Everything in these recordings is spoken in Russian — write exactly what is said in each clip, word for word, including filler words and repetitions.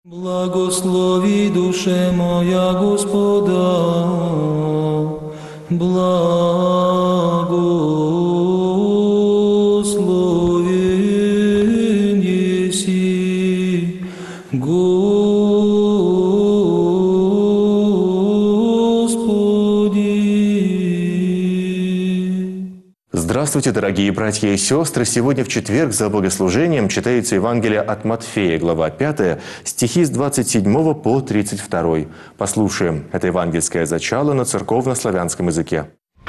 Благослови, душе моя, Господа, благословен еси, Господи. Здравствуйте, дорогие братья и сестры! Сегодня в четверг за богослужением читается Евангелие от Матфея, глава пятая, стихи с двадцать седьмого по тридцать второй. Послушаем это евангельское зачало на церковно-славянском языке.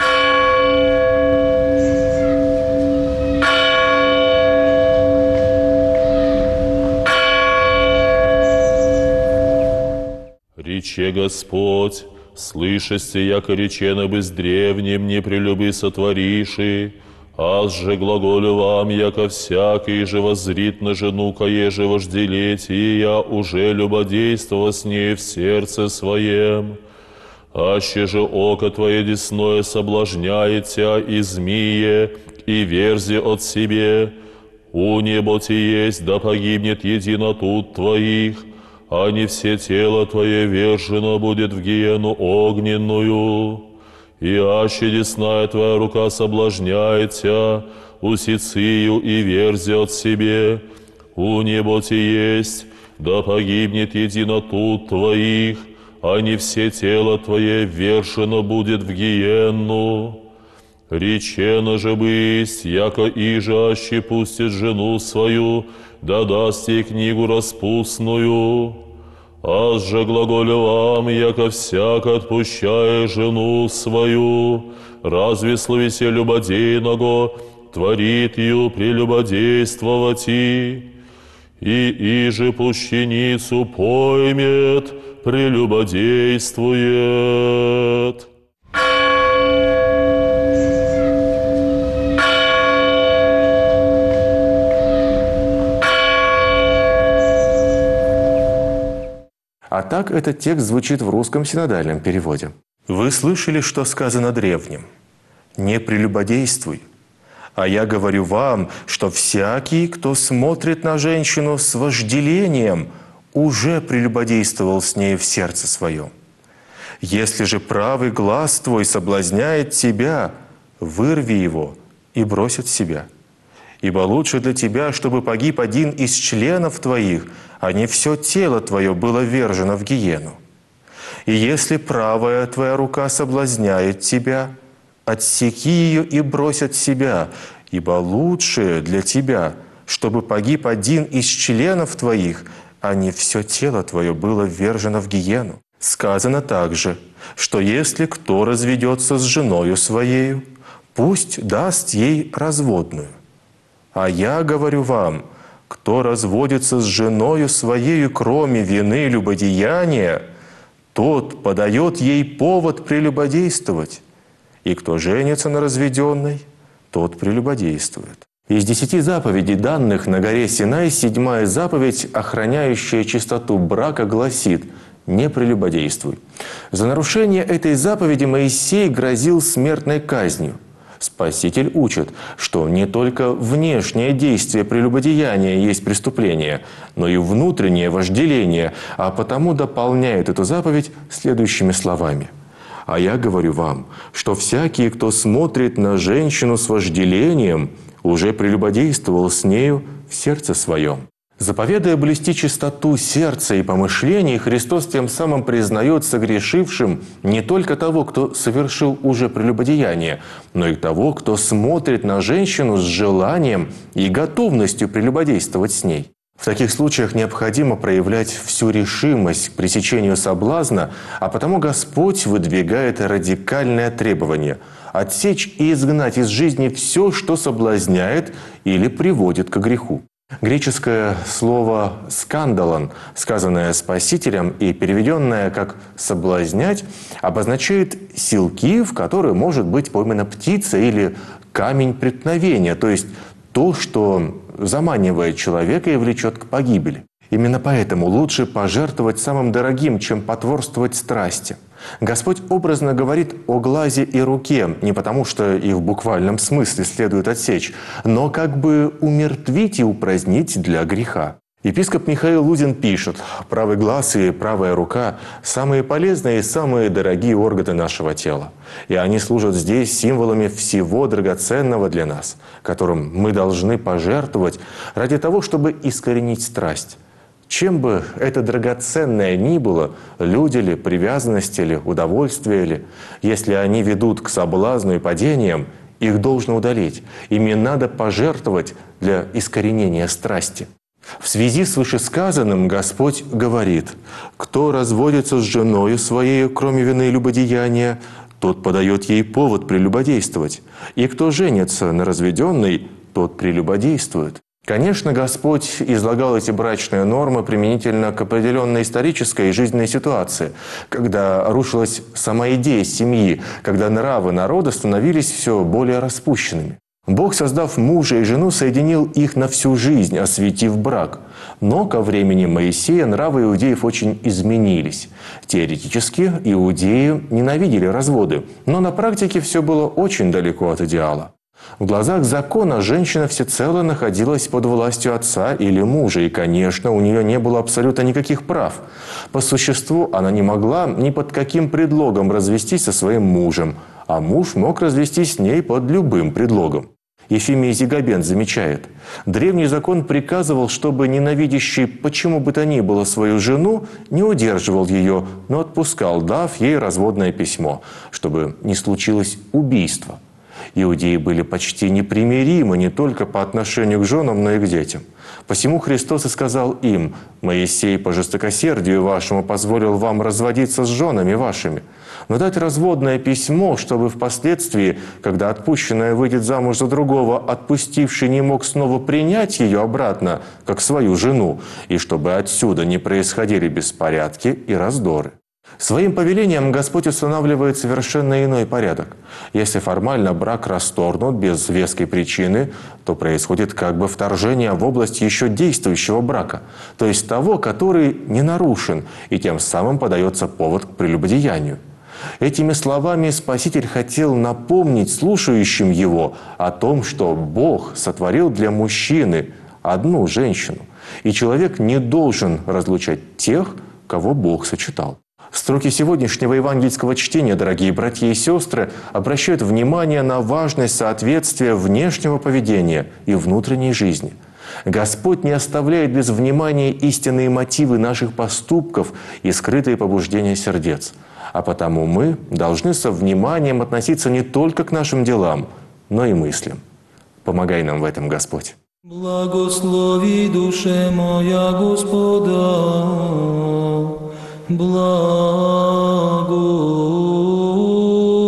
Рече Господь: слышасте, яко речено бы с древним, не прелюби сотвориши, аз же глаголю вам, яко всякий же воззрит на жену, кое же вожделетия, уже любодействовал с ней в сердце своем. Аще же око твое десное соблазняет тя, и змие, и верзи от себе, у небо ти есть, да погибнет единотут твоих, а не все тело твое вержено будет в гиену огненную. И аще десная твоя рука соблазняет тя, усицию и верзи от себе, у небо ти есть, да погибнет единотут твоих, а не все тело твое вержено будет в гиенну. Речено же бысть, яко иже аще пустит жену свою, да даст ей книгу распустную. Аз же глаголю вам, яко всяко отпущая жену свою, разве словесе любодейного творит ее прелюбодействовать и, и иже пущеницу поймет, прелюбодействует. А так этот текст звучит в русском синодальном переводе. «Вы слышали, что сказано древним? Не прелюбодействуй. А я говорю вам, что всякий, кто смотрит на женщину с вожделением, уже прелюбодействовал с ней в сердце своем. Если же правый глаз твой соблазняет тебя, вырви его и брось от себя. Ибо лучше для тебя, чтобы погиб один из членов твоих, а не все тело твое было ввержено в гиену. И если правая твоя рука соблазняет тебя, отсеки ее и брось от себя, ибо лучше для тебя, чтобы погиб один из членов твоих, а не все тело твое было ввержено в гиену. Сказано также, что если кто разведется с женою своею, пусть даст ей разводную. А я говорю вам, кто разводится с женою своею, кроме вины любодеяния, тот подает ей повод прелюбодействовать. И кто женится на разведенной, тот прелюбодействует». Из десяти заповедей, данных на горе Синай, седьмая заповедь, охраняющая чистоту брака, гласит: «Не прелюбодействуй». За нарушение этой заповеди Моисей грозил смертной казнью. Спаситель учит, что не только внешнее действие прелюбодеяния есть преступление, но и внутреннее вожделение, а потому дополняет эту заповедь следующими словами: «А я говорю вам, что всякий, кто смотрит на женщину с вожделением, уже прелюбодействовал с нею в сердце своем». Заповедуя блюсти чистоту сердца и помышлений, Христос тем самым признает согрешившим не только того, кто совершил уже прелюбодеяние, но и того, кто смотрит на женщину с желанием и готовностью прелюбодействовать с ней. В таких случаях необходимо проявлять всю решимость к пресечению соблазна, а потому Господь выдвигает радикальное требование – отсечь и изгнать из жизни все, что соблазняет или приводит к греху. Греческое слово «скандалон», сказанное Спасителем и переведенное как «соблазнять», обозначает силки, в которые может быть поймана птица или камень преткновения, то есть то, что заманивает человека и влечет к погибели. Именно поэтому лучше пожертвовать самым дорогим, чем потворствовать страсти. Господь образно говорит о глазе и руке, не потому что их в буквальном смысле следует отсечь, но как бы умертвить и упразднить для греха. Епископ Михаил Лузин пишет: «Правый глаз и правая рука – самые полезные и самые дорогие органы нашего тела. И они служат здесь символами всего драгоценного для нас, которым мы должны пожертвовать ради того, чтобы искоренить страсть. Чем бы это драгоценное ни было, люди ли, привязанности ли, удовольствие ли, если они ведут к соблазну и падениям, их должно удалить. Ими надо пожертвовать для искоренения страсти». В связи с вышесказанным Господь говорит: «Кто разводится с женою своей, кроме вины и любодеяния, тот подает ей повод прелюбодействовать, и кто женится на разведенной, тот прелюбодействует». Конечно, Господь излагал эти брачные нормы применительно к определенной исторической и жизненной ситуации, когда рушилась сама идея семьи, когда нравы народа становились все более распущенными. Бог, создав мужа и жену, соединил их на всю жизнь, осветив брак. Но ко времени Моисея нравы иудеев очень изменились. Теоретически иудеи ненавидели разводы, но на практике все было очень далеко от идеала. В глазах закона женщина всецело находилась под властью отца или мужа, и, конечно, у нее не было абсолютно никаких прав. По существу она не могла ни под каким предлогом развестись со своим мужем, а муж мог развестись с ней под любым предлогом. Ефимий Зигабен замечает: древний закон приказывал, чтобы ненавидящий почему бы то ни было свою жену не удерживал ее, но отпускал, дав ей разводное письмо, чтобы не случилось убийство. Иудеи были почти непримиримы не только по отношению к женам, но и к детям. Посему Христос и сказал им: «Моисей по жестокосердию вашему позволил вам разводиться с женами вашими, но дать разводное письмо, чтобы впоследствии, когда отпущенная выйдет замуж за другого, отпустивший не мог снова принять ее обратно, как свою жену, и чтобы отсюда не происходили беспорядки и раздоры». Своим повелением Господь устанавливает совершенно иной порядок. Если формально брак расторгнут без веской причины, то происходит как бы вторжение в область еще действующего брака, то есть того, который не нарушен, и тем самым подается повод к прелюбодеянию. Этими словами Спаситель хотел напомнить слушающим Его о том, что Бог сотворил для мужчины одну женщину, и человек не должен разлучать тех, кого Бог сочетал. Строки сегодняшнего евангельского чтения, дорогие братья и сестры, обращают внимание на важность соответствия внешнего поведения и внутренней жизни. Господь не оставляет без внимания истинные мотивы наших поступков и скрытые побуждения сердец. А потому мы должны со вниманием относиться не только к нашим делам, но и мыслям. Помогай нам в этом, Господь. Благослови душе моя Господа,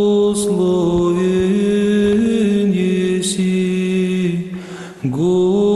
благословен еси, Господи.